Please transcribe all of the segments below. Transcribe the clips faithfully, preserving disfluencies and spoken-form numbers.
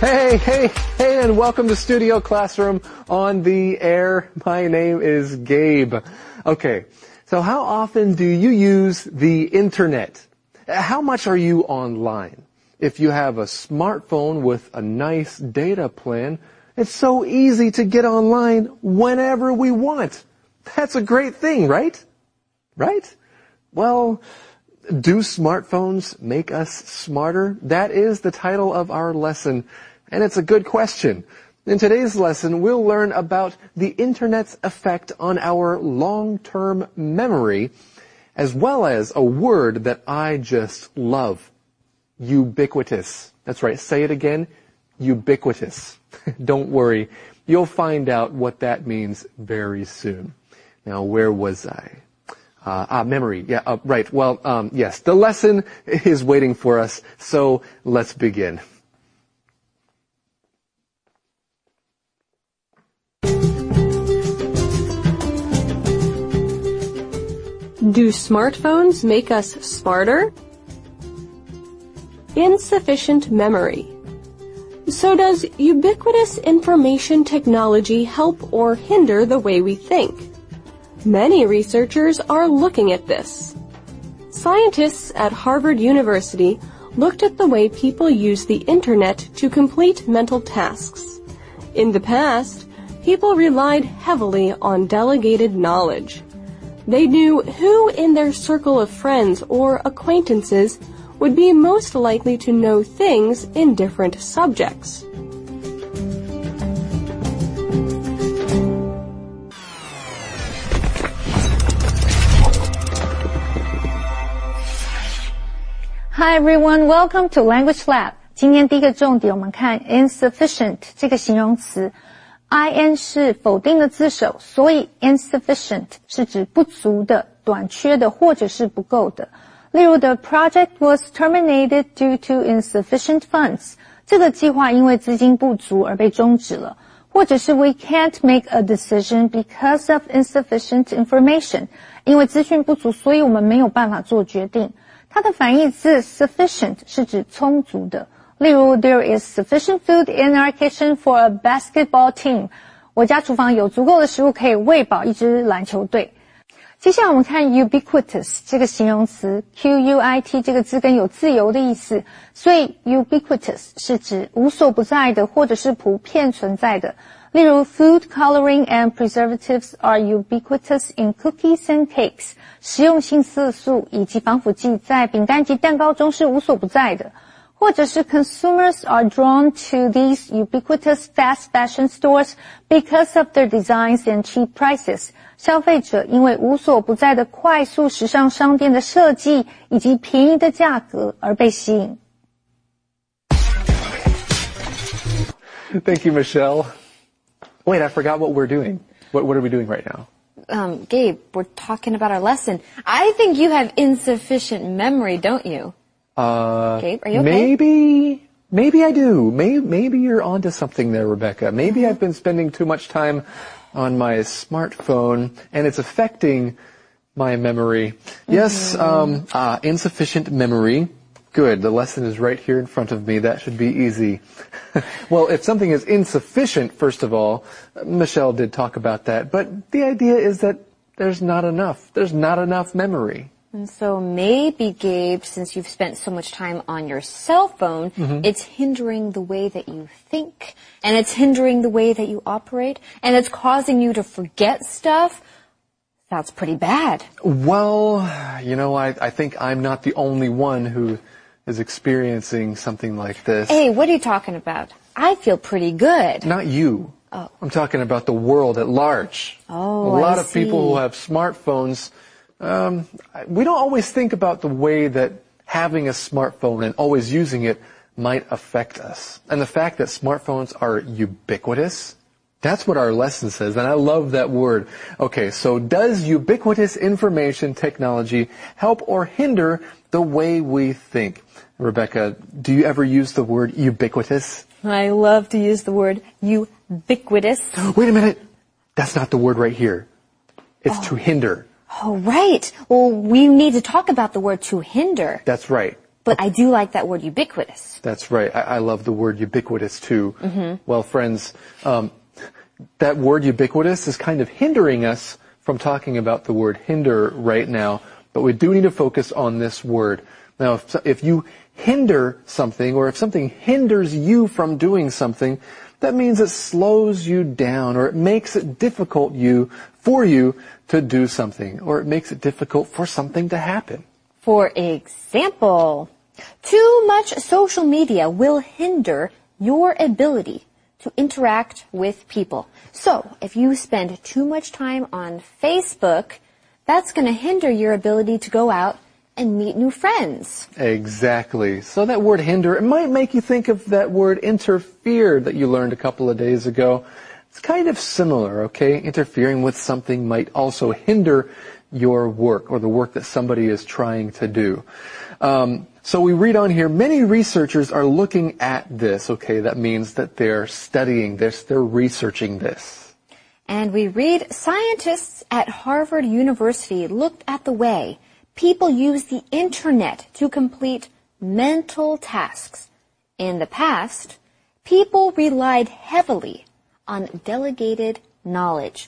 Hey, hey, hey, and welcome to Studio Classroom on the air. My name is Gabe. Okay, so how often do you use the internet? How much are you online? If you have a smartphone with a nice data plan, it's so easy to get online whenever we want. That's a great thing, right? Right? Well, do smartphones make us smarter? That is the title of our lesson. And it's a good question. In today's lesson, we'll learn about the Internet's effect on our long-term memory, as well as a word that I just love. Ubiquitous. That's right. Say it again. Ubiquitous. Don't worry. You'll find out what that means very soon. Now, where was I? Uh, ah, memory. Yeah, uh, right. Well, um, yes, the lesson is waiting for us, so let's begin. Do smartphones make us smarter? Insufficient memory. So does ubiquitous information technology help or hinder the way we think? Many researchers are looking at this. Scientists at Harvard University looked at the way people use the internet to complete mental tasks. In the past, people relied heavily on delegated knowledge. They knew who in their circle of friends or acquaintances would be most likely to know things in different subjects. Hi everyone, welcome to Language Lab. 今天第一个重点我们看 insufficient 这个形容词。in 是否定的字首，所以 insufficient 是指不足的、短缺的或者是不够的。例如 The project was terminated due to insufficient funds. 这个计划因为资金不足而被终止了。或者是 We can't make a decision because of insufficient information. 因为资讯不足，所以我们没有办法做决定。它的反义字 sufficient 是指充足的。例如 There is sufficient food in our kitchen for a basketball team. 我家厨房有足够的食物可以喂饱一支篮球队。接下来我们看 ubiquitous 这个形容词 Q U I T 这个字根有自由的意思，所以 ubiquitous 是指无所不在的或者是普遍存在的。例如 Food coloring and preservatives are ubiquitous in cookies and cakes. 食用性色素以及防腐剂在饼干及蛋糕中是无所不在的。或者是 Consumers are drawn to these ubiquitous fast fashion stores because of their designs and cheap prices. 消费者因为无所不在的快速时尚商店的设计以及便宜的价格而被吸引。 Thank you, Michelle. Wait, I forgot what we're doing. What, what are we doing right now? Um, Gabe, we're talking about our lesson. I think you have insufficient memory, don't you? Uh, Gabe, are you okay? Maybe, maybe I do. Maybe, maybe you're onto something there, Rebecca. Maybe I've been spending too much time on my smartphone and it's affecting my memory. Mm-hmm. Yes, um, uh, insufficient memory. Good. The lesson is right here in front of me. That should be easy. Well, if something is insufficient, first of all, Michelle did talk about that, but the idea is that there's not enough. There's not enough memory. And so maybe, Gabe, since you've spent so much time on your cell phone, mm-hmm. it's hindering the way that you think, and it's hindering the way that you operate, and it's causing you to forget stuff. That's pretty bad. Well, you know, I, I think I'm not the only one who is experiencing something like this. Hey, what are you talking about? I feel pretty good. Not you. Oh. I'm talking about the world at large. Oh, A lot I of see. people who have smartphones, um, we don't always think about the way that having a smartphone and always using it might affect us. And the fact that smartphones are ubiquitous, that's what our lesson says, and I love that word. Okay, so does ubiquitous information technology help or hinder the way we think? Rebecca, do you ever use the word ubiquitous? I love to use the word ubiquitous. Wait a minute. That's not the word right here. It's oh. to hinder. Oh, right. Well, we need to talk about the word to hinder. That's right. But I do like that word ubiquitous. That's right. I, I love the word ubiquitous too. Mm-hmm. Well, friends, um, that word ubiquitous is kind of hindering us from talking about the word hinder right now, but we do need to focus on this word. Now, if, if you hinder something, or if something hinders you from doing something, that means it slows you down, or it makes it difficult you, for you to do something, or it makes it difficult for something to happen. For example, too much social media will hinder your ability to interact with people. So, if you spend too much time on Facebook, that's going to hinder your ability to go out and meet new friends. Exactly. So that word hinder, it might make you think of that word interfere that you learned a couple of days ago. It's kind of similar, okay? Interfering with something might also hinder your work, or the work that somebody is trying to do. Um, so we read on here, many researchers are looking at this, okay? That means that they're studying this, they're researching this. And we read, scientists at Harvard University looked at the way people use the internet to complete mental tasks. In the past, people relied heavily on delegated knowledge.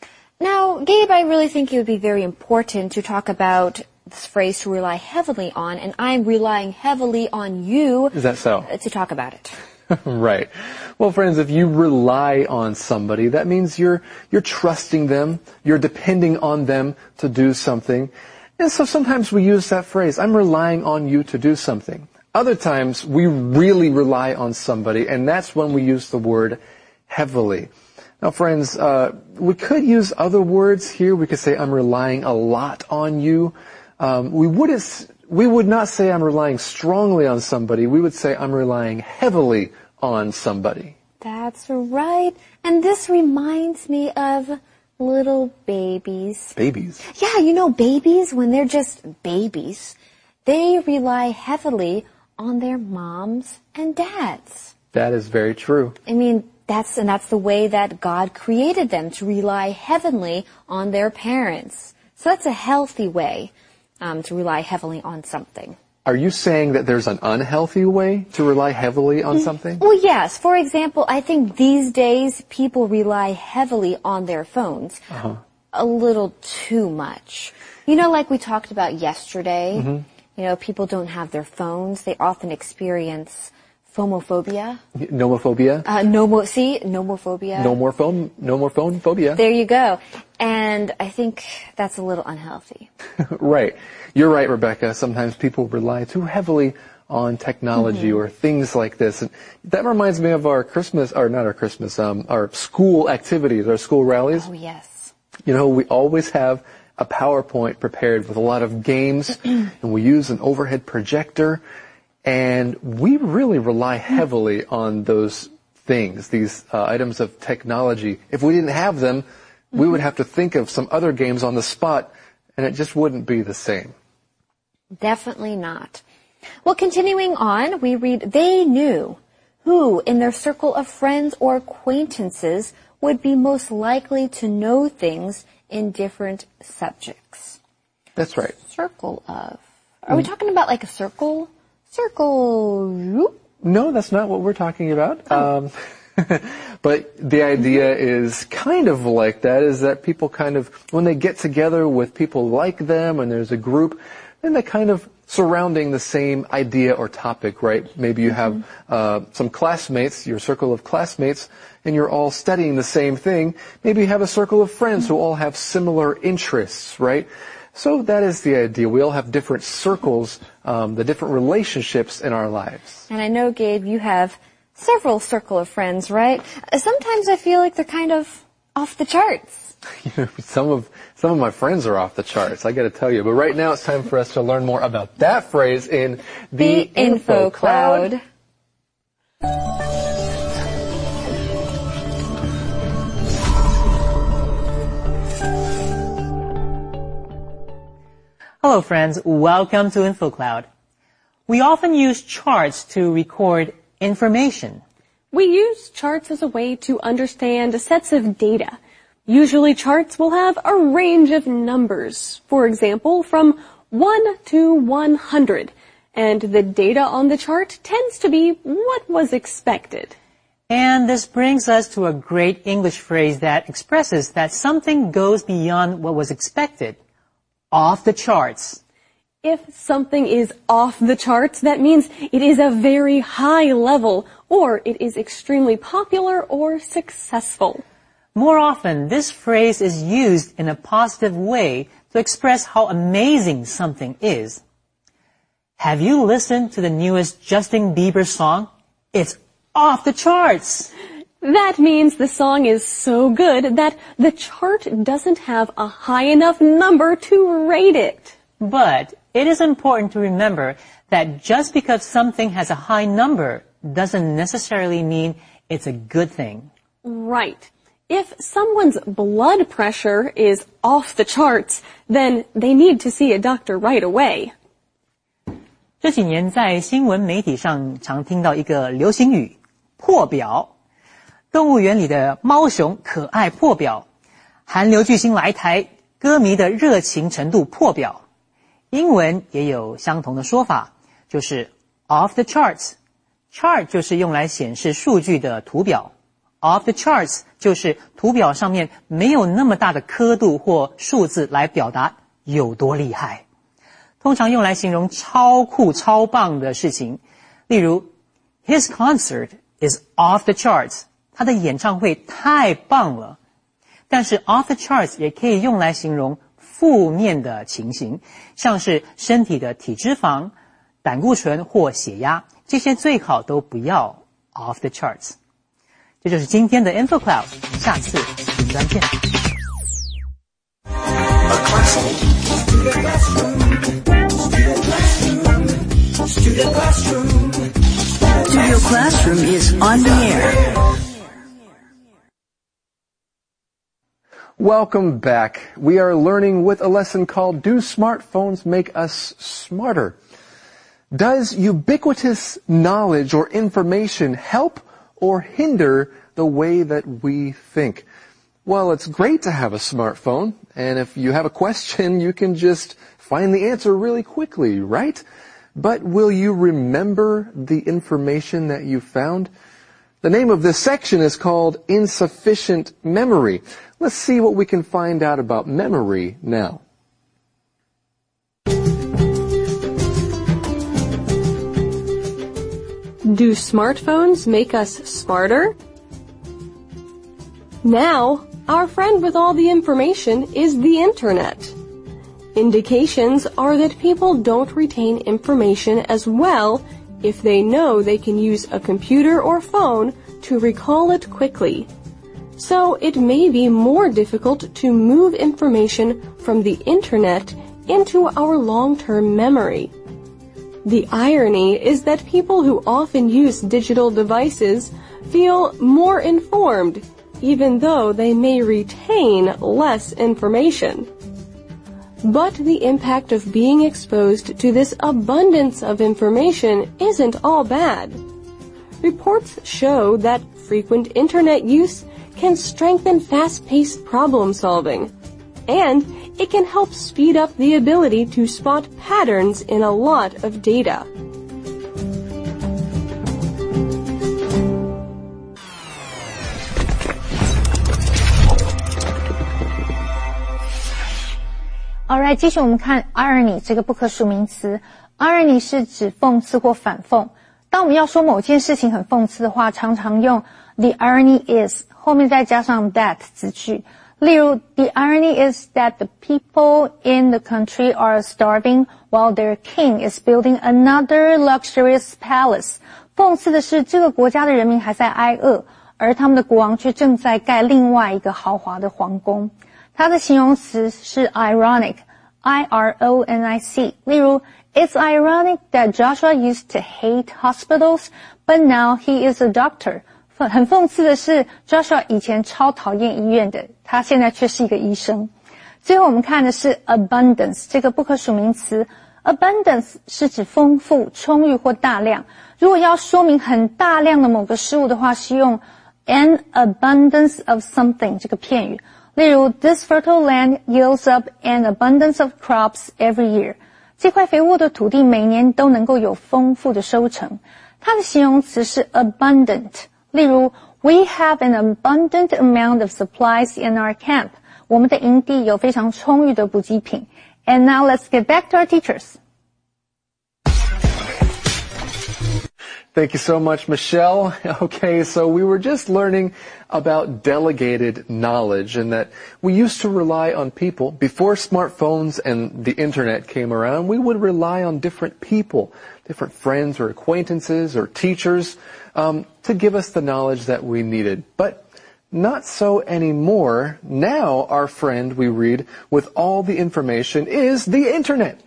Now, Gabe, I really think it would be very important to talk about this phrase to rely heavily on, and I'm relying heavily on you. Is that so? To talk about it. Right. Well, friends, if you rely on somebody, that means you're you're trusting them, you're depending on them to do something. And so sometimes we use that phrase, I'm relying on you to do something. Other times we really rely on somebody, and that's when we use the word heavily. Now, friends, uh, we could use other words here. We could say, I'm relying a lot on you. Um, we wouldn't, we would not say I'm relying strongly on somebody. We would say I'm relying heavily on somebody. That's right. And this reminds me of little babies. Babies? Yeah, you know, babies, when they're just babies, they rely heavily on their moms and dads. That is very true. I mean, That's, and that's the way that God created them, to rely heavily on their parents. So that's a healthy way um, to rely heavily on something. Are you saying that there's an unhealthy way to rely heavily on something? Well, yes. For example, I think these days people rely heavily on their phones. Uh-huh. A little too much. You know, like we talked about yesterday, mm-hmm. you know, people don't have their phones. They often experience Phomophobia. Nomophobia. Uh, nomo, see? Nomophobia. No more phone, no more phone phobia. There you go. And I think that's a little unhealthy. Right. You're right, Rebecca. Sometimes people rely too heavily on technology mm-hmm. or things like this. And that reminds me of our Christmas, or not our Christmas, um, our school activities, our school rallies. Oh, yes. You know, we always have a PowerPoint prepared with a lot of games, and we use an overhead projector. And we really rely heavily on those things, these uh, items of technology. If we didn't have them, we would have to think of some other games on the spot, and it just wouldn't be the same. Definitely not. Well, continuing on, we read, they knew who in their circle of friends or acquaintances would be most likely to know things in different subjects. That's right. Circle of. Are we talking about like a circle? Circle. No, that's not what we're talking about. Oh. Um, but the idea is kind of like that, is that people kind of, when they get together with people like them and there's a group, then they're kind of surrounding the same idea or topic, right? Maybe you have uh, some classmates, your circle of classmates, and you're all studying the same thing. Maybe you have a circle of friends who all have similar interests, right? So that is the idea. We all have different circles, um, the different relationships in our lives. And I know, Gabe, you have several circle of friends, right? Sometimes I feel like they're kind of off the charts. You know, some of some of my friends are off the charts, I got to tell you. But right now it's time for us to learn more about that phrase in the, the Info Cloud. Hello friends, welcome to InfoCloud. We often use charts to record information. We use charts as a way to understand sets of data. Usually charts will have a range of numbers. For example, from one to one hundred. and the data on the chart tends to be what was expected. And this brings us to a great English phrase that expresses that something goes beyond what was expected. Off the charts. If something is off the charts, that means it is a very high level, or it is extremely popular or successful. More often, this phrase is used in a positive way to express how amazing something is. Have you listened to the newest Justin Bieber song? It's off the charts. That means the song is so good that the chart doesn't have a high enough number to rate it. But it is important to remember that just because something has a high number doesn't necessarily mean it's a good thing. Right. If someone's blood pressure is off the charts, then they need to see a doctor right away. 这几年在新闻媒体上常听到一个流行语，破表。动物园里的猫熊可爱破表，韩流巨星来台，歌迷的热情程度破表。英文也有相同的说法，就是 off the charts。chart 就是用来显示数据的图表， off the charts 就是图表上面没有那么大的刻度或数字来表达有多厉害。通常用来形容超酷超棒的事情，例如 His concert is off the charts， 他的演唱会太棒了。但是 off the charts 也可以用来形容负面的情形，像是身体的体脂肪、胆固醇或血压，这些最好都不要 off the charts。这就是今天的 InfoCloud， 下次云端见。 Studio Classroom. Studio Classroom is on the air. Welcome back. We are learning with a lesson called Do Smartphones Make Us Smarter? Does ubiquitous knowledge or information help or hinder the way that we think? Well, it's great to have a smartphone, and if you have a question, you can just find the answer really quickly, right? But will you remember the information that you found? The name of this section is called Insufficient Memory. Let's see what we can find out about memory now. Do smartphones make us smarter? Now, our friend with all the information is the Internet. Indications are that people don't retain information as well if they know they can use a computer or phone to recall it quickly. So it may be more difficult to move information from the Internet into our long-term memory. The irony is that people who often use digital devices feel more informed, even though they may retain less information. But the impact of being exposed to this abundance of information isn't all bad. Reports show that frequent Internet use can strengthen fast-paced problem solving, and it can help speed up the ability to spot patterns in a lot of data. Alright， 继续我们看 irony 这个不可数名词。irony 是指讽刺或反讽。当我们要说某件事情很讽刺的话，常常用 the irony is 后面再加上 that 子句。例如 the irony is that the people in the country are starving while their king is building another luxurious palace. 讽刺的是这个国家的人民还在挨饿，而他们的国王却正在盖另外一个豪华的皇宫。它的形容词是 ironic, I R O N I C. 例如 It's ironic that Joshua used to hate hospitals, but now he is a doctor. 很讽刺的是 Joshua 以前超讨厌医院的，他现在却是一个医生。最后我们看的是 abundance 这个不可数名词。abundance 是指丰富、充裕或大量。如果要说明很大量的某个事物的话，是用 an abundance of something 这个片语。例如 This fertile land yields up an abundance of crops every year. 这块肥沃的土地每年都能够有丰富的收成。它的形容词是 abundant， 例如 We have an abundant amount of supplies in our camp. 我们的营地有非常充裕的补给品。And now let's get back to our teachers. Thank you so much, Michelle. Okay, so we were just learning about delegated knowledge and that we used to rely on people. Before smartphones and the internet came around, we would rely on different people, different friends or acquaintances or teachers, um, to give us the knowledge that we needed. But not so anymore. Now our friend, we read, with all the information is the internet.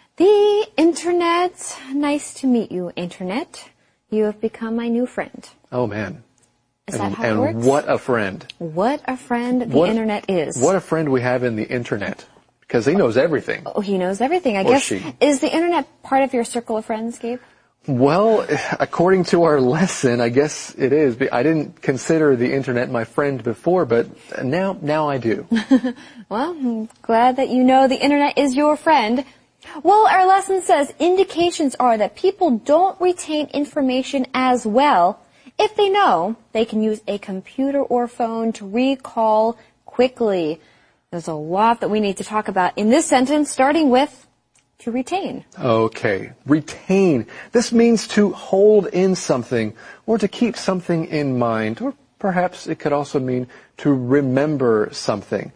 The internet. Nice to meet you, internet. You have become my new friend. Oh, man. Is and, that how and it works? what a friend. What a friend the what, internet is. What a friend we have in the internet. Because he knows everything. Oh, he knows everything. I Or guess. she. Is the internet part of your circle of friends, Gabe? Well, according to our lesson, I guess it is. I didn't consider the internet my friend before, but now, now I do. Well, I'm glad that you know the internet is your friend. Well, our lesson says indications are that people don't retain information as well. If they know, they can use a computer or phone to recall quickly. There's a lot that we need to talk about in this sentence, starting with to retain. Okay, retain. This means to hold in something or to keep something in mind, or perhaps it could also mean to remember something.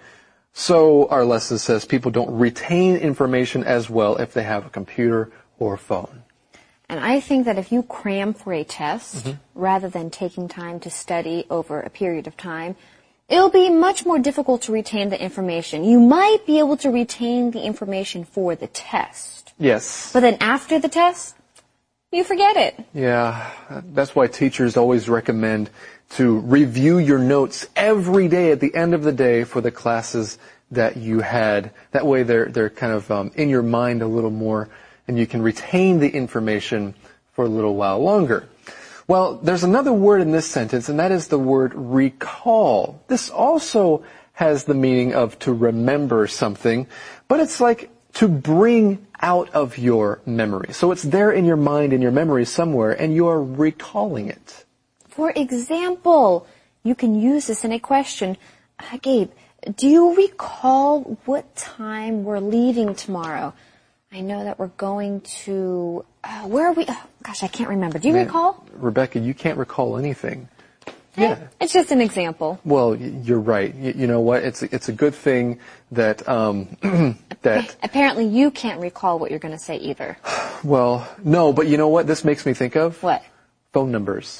So our lesson says people don't retain information as well if they have a computer or a phone. And I think that if you cram for a test, mm-hmm. rather than taking time to study over a period of time, it'll be much more difficult to retain the information. You might be able to retain the information for the test. Yes. But then after the test, you forget it. Yeah, that's why teachers always recommend to review your notes every day at the end of the day for the classes that you had. That way they're, they're kind of um, in your mind a little more, and you can retain the information for a little while longer. Well, there's another word in this sentence, and that is the word recall. This also has the meaning of to remember something, but it's like to bring out of your memory. So it's there in your mind, in your memory somewhere, and you're recalling it. For example, you can use this in a question. Uh, Gabe, do you recall what time we're leaving tomorrow? I know that we're going to, uh, where are we? Oh, gosh, I can't remember. Do you Man, recall? Rebecca, you can't recall anything. Hey, Yeah. It's just an example. Well, you're right. You, you know what? It's it's a good thing that um that. Apparently, you can't recall what you're going to say either. Well, no, but you know what? This makes me think of What? phone numbers.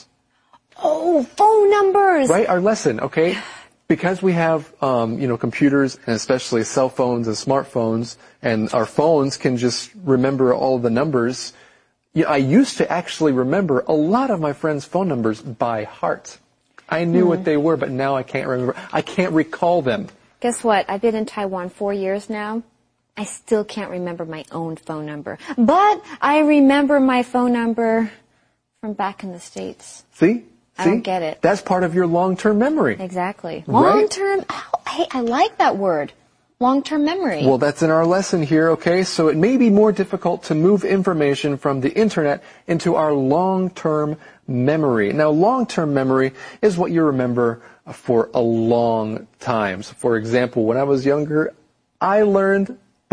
Oh, phone numbers. Right, our lesson. Okay, because we have um, you know computers and especially cell phones and smartphones, and our phones can just remember all the numbers. Yeah, I used to actually remember a lot of my friends' phone numbers by heart. I knew hmm. what they were, but now I can't remember. I can't recall them. Guess what? I've been in Taiwan four years now. I still can't remember my own phone number. But I remember my phone number from back in the States. See? I See? don't get it. That's part of your long-term memory. Exactly. Right? Long-term. Oh, hey, I like that word. Long-term memory. Well, that's in our lesson here, okay? So it may be more difficult to move information from the internet into our long-term memory. Now, long-term memory is what you remember for a long time. So, for example, when I was younger, I learned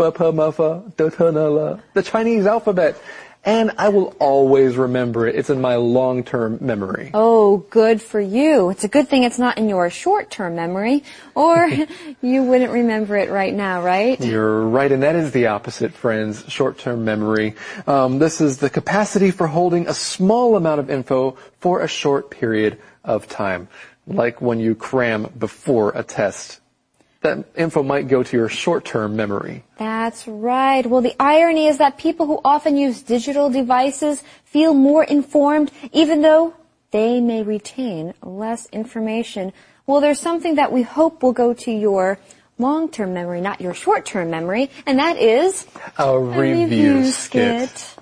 the Chinese alphabet. And I will always remember it. It's in my long-term memory. Oh, good for you. It's a good thing it's not in your short-term memory, or you wouldn't remember it right now, right? You're right, and that is the opposite, friends, short-term memory. Um, this is the capacity for holding a small amount of info for a short period of time, like when you cram before a test. That info might go to your short-term memory. That's right. Well, the irony is that people who often use digital devices feel more informed, even though they may retain less information. Well, there's something that we hope will go to your long-term memory, not your short-term memory, and that is a, a review, review skit. skit.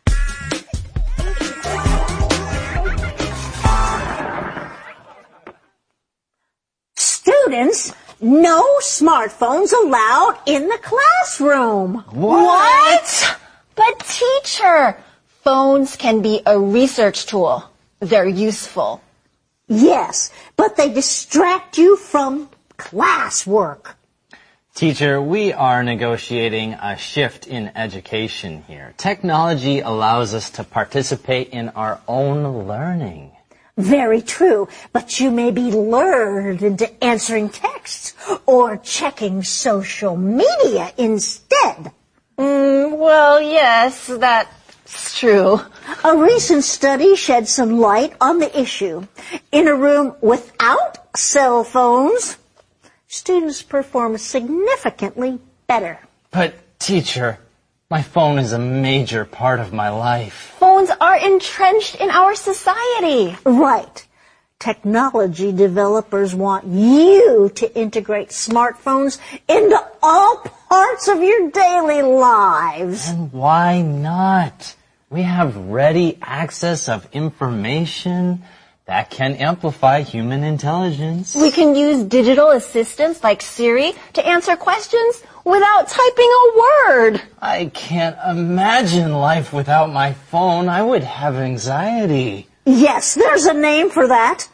Students, no smartphones allowed in the classroom. What? what? But teacher, phones can be a research tool. They're useful. Yes, but they distract you from classwork. Teacher, we are negotiating a shift in education here. Technology allows us to participate in our own learning. Very true, but you may be lured into answering texts or checking social media instead. Mm, well, yes, that's true. A recent study shed some light on the issue. In a room without cell phones, students perform significantly better. But, teacher, my phone is a major part of my life. Phones are entrenched in our society. Right. Technology developers want you to integrate smartphones into all parts of your daily lives. And why not? We have ready access of information that can amplify human intelligence. We can use digital assistants like Siri to answer questions without typing a word. I can't imagine life without my phone. I would have anxiety. Yes, there's a name for that.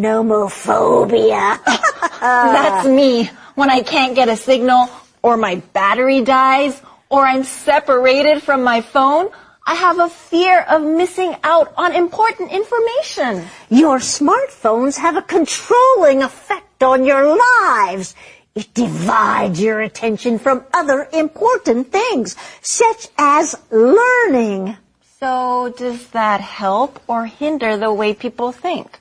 Nomophobia. That's me. When I can't get a signal, or my battery dies, or I'm separated from my phone, I have a fear of missing out on important information. Your smartphones have a controlling effect on your lives. It divides your attention from other important things, such as learning. So does that help or hinder the way people think?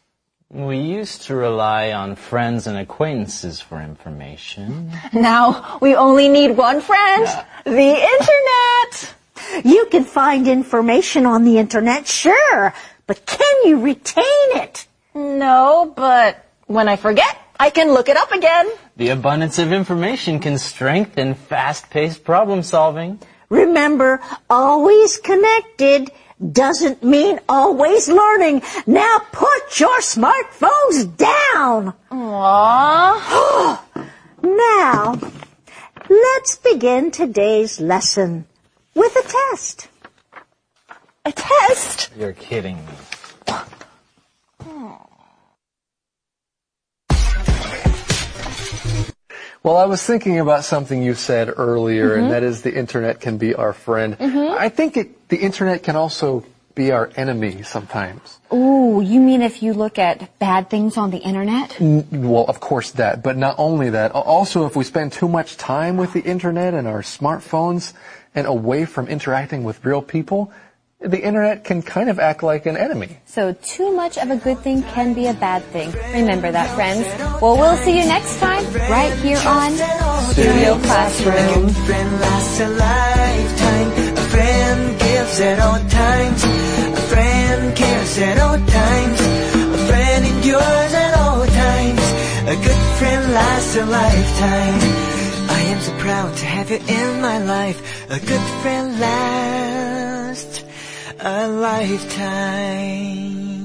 We used to rely on friends and acquaintances for information. Now we only need one friend, uh, the Internet. You can find information on the Internet, sure, but can you retain it? No, but when I forget, I can look it up again. The abundance of information can strengthen fast-paced problem solving. Remember, always connected doesn't mean always learning. Now put your smartphones down. Aww. Now, let's begin today's lesson with a test. A test? You're kidding me. Well, I was thinking about something you said earlier, mm-hmm. and that is the Internet can be our friend. Mm-hmm. I think it, the Internet can also be our enemy sometimes. Ooh, you mean if you look at bad things on the Internet? Well, of course that, but not only that. Also, if we spend too much time with the Internet and our smartphones and away from interacting with real people, the Internet can kind of act like an enemy. So too much of a good thing can be a bad thing. Remember that, friends. Well, we'll see you next time right here on Studio Classroom. A friend lasts a lifetime. A friend gives at all times. A friend cares at all times. A friend endures at all times. A good friend lasts a lifetime. I am so proud to have you in my life. A good friend lasts a lifetime.